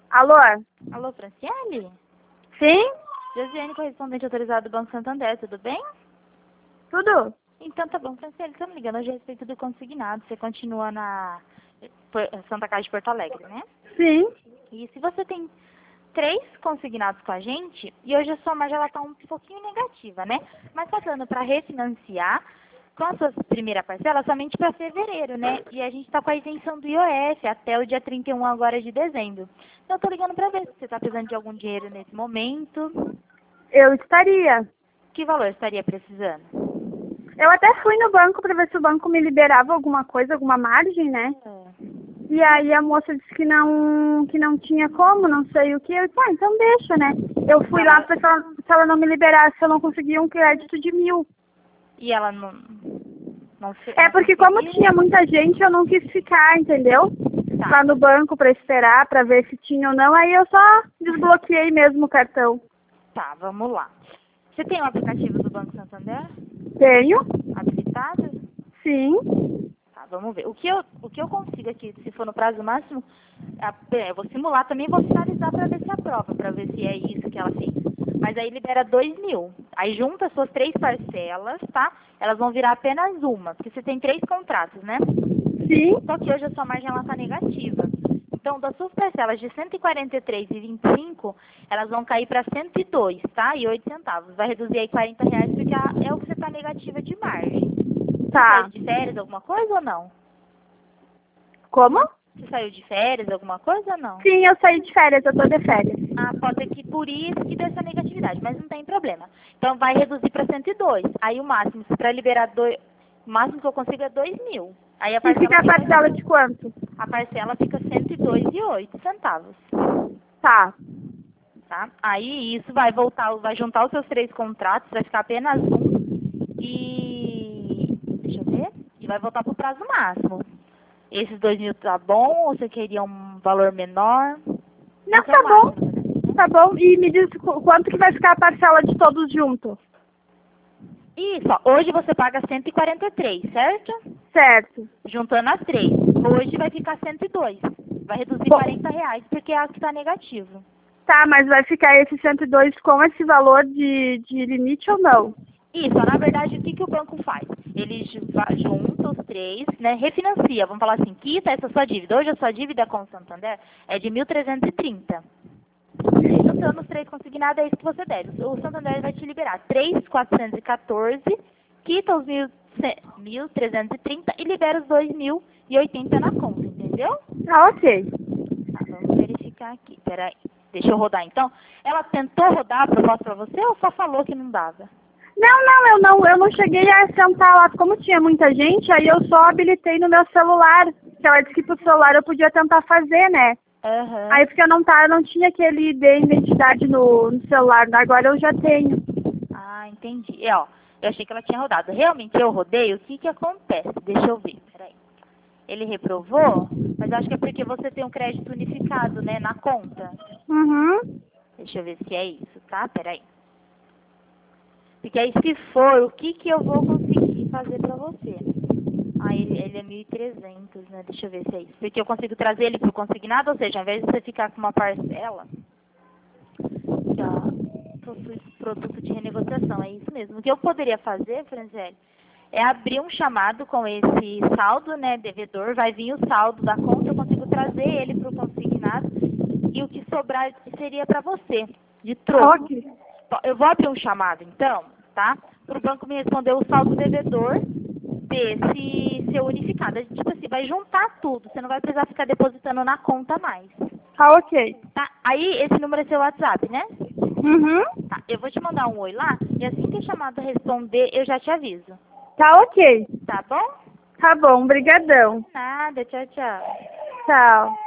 Alô? Alô, Franciele? Sim? Josiane, correspondente autorizado do Banco Santander, tudo bem? Tudo? Então tá bom, Franciele, estamos ligando hoje a respeito do consignado. Você continua na Santa Casa de Porto Alegre, né? Sim. E se você tem 3 consignados com a gente, e hoje a sua margem ela tá um pouquinho negativa, né? Mas tá dando para refinanciar com a sua primeira parcela somente para fevereiro, né? E a gente tá com a isenção do IOF até o dia 31 agora de dezembro. Então eu tô ligando para ver se você tá precisando de algum dinheiro nesse momento. Eu estaria. Que valor estaria precisando? Eu até fui no banco para ver se o banco me liberava alguma coisa, alguma margem, né? E aí a moça disse que não tinha como, não sei o que. Eu disse, então deixa, né? Eu fui lá para se ela não me liberasse, eu não conseguia um crédito de 1.000. E ela não É porque como tinha muita gente, eu não quis ficar, entendeu? Tá. Lá no banco para esperar, para ver se tinha ou não. Aí eu só desbloqueei mesmo o cartão. Tá, vamos lá. Você tem o aplicativo do Banco Santander Tenho? habilitado? Sim. Tá, vamos ver. O que eu consigo aqui, se for no prazo máximo, eu vou simular também, vou finalizar para ver se aprova, para ver se é isso que ela fez. Mas aí libera 2.000. Aí junta as suas 3 parcelas, tá? Elas vão virar apenas uma, porque você tem 3 contratos, né? Sim. Só que hoje a sua margem ela tá negativa. Então, das suas parcelas de 143,25, elas vão cair para 102, tá? E 8 centavos. Vai reduzir aí R$ 40, porque é o que você tá negativa de margem. Você Tá. saiu de férias, alguma coisa ou não? Como? Você saiu de férias, alguma coisa ou não? Sim, eu saí de férias, eu tô de férias. Ah, pode ser que por isso que dê essa negatividade, mas não tem problema. Então, vai reduzir para 102. Aí o máximo, para liberar o máximo que eu consigo é 2.000. Aí a E fica a fica parcela de quanto? A parcela fica 102,08 centavos. Tá. Tá? Aí isso vai juntar os seus 3 contratos, vai ficar apenas um. E deixa eu ver. E vai voltar pro prazo máximo. Esses 2.000 tá bom ou você queria um valor menor? Não, Esse é tá o bom. máximo, né? Tá bom. E me diz quanto que vai ficar a parcela de todos juntos? Isso, ó, hoje você paga 143, certo? Certo. Juntando as 3. Hoje vai ficar 102. Vai reduzir Bom. R$ 40, porque é a que está negativo. Tá, mas vai ficar esse 102 com esse valor de limite ou não? Isso, na verdade, o que o banco faz? Ele junta os 3, né, refinancia, vamos falar assim, quita essa sua dívida. Hoje a sua dívida com o Santander é de 1.330. Juntando os 3 consignados, é isso que você deve. O Santander vai te liberar 3.414, quita os 1.330 e libera os 2.080 na conta, entendeu? Ah, ok. Tá, vamos verificar aqui, peraí. Deixa eu rodar então. Ela tentou rodar a proposta para você ou só falou que não dava? Eu não cheguei a sentar lá, como tinha muita gente, aí eu só habilitei no meu celular, que ela disse que pro celular eu podia tentar fazer, né? Aham. Aí porque eu não tinha aquele identidade no celular, agora eu já tenho. Ah, entendi. Ó, eu achei que ela tinha rodado. Realmente eu rodei, o que acontece? Deixa eu ver, peraí. Ele reprovou, mas acho que é porque você tem um crédito unificado, né, na conta. Uhum. Deixa eu ver se é isso, tá? Peraí. Porque aí se for, o que eu vou conseguir fazer pra você? Ah, ele é 1.300, né? Deixa eu ver se é isso. Porque eu consigo trazer ele pro consignado, ou seja, ao invés de você ficar com uma parcela, que, ó, possui produto de renegociação, é isso mesmo. O que eu poderia fazer, Franciele, é abrir um chamado com esse saldo, né, devedor, vai vir o saldo da conta, eu consigo trazer ele pro consignado e o que sobrar seria para você, de troco. Ok. Eu vou abrir um chamado, então, tá? Para o banco me responder o saldo devedor desse seu unificado. A gente, tipo assim, vai juntar tudo. Você não vai precisar ficar depositando na conta mais. Tá ok. Tá? Aí, esse número é seu WhatsApp, né? Uhum. Tá. Eu vou te mandar um oi lá e assim que a chamada responder, eu já te aviso. Tá ok. Tá bom? Tá bom, brigadão. Nada. Tchau, tchau. Tchau.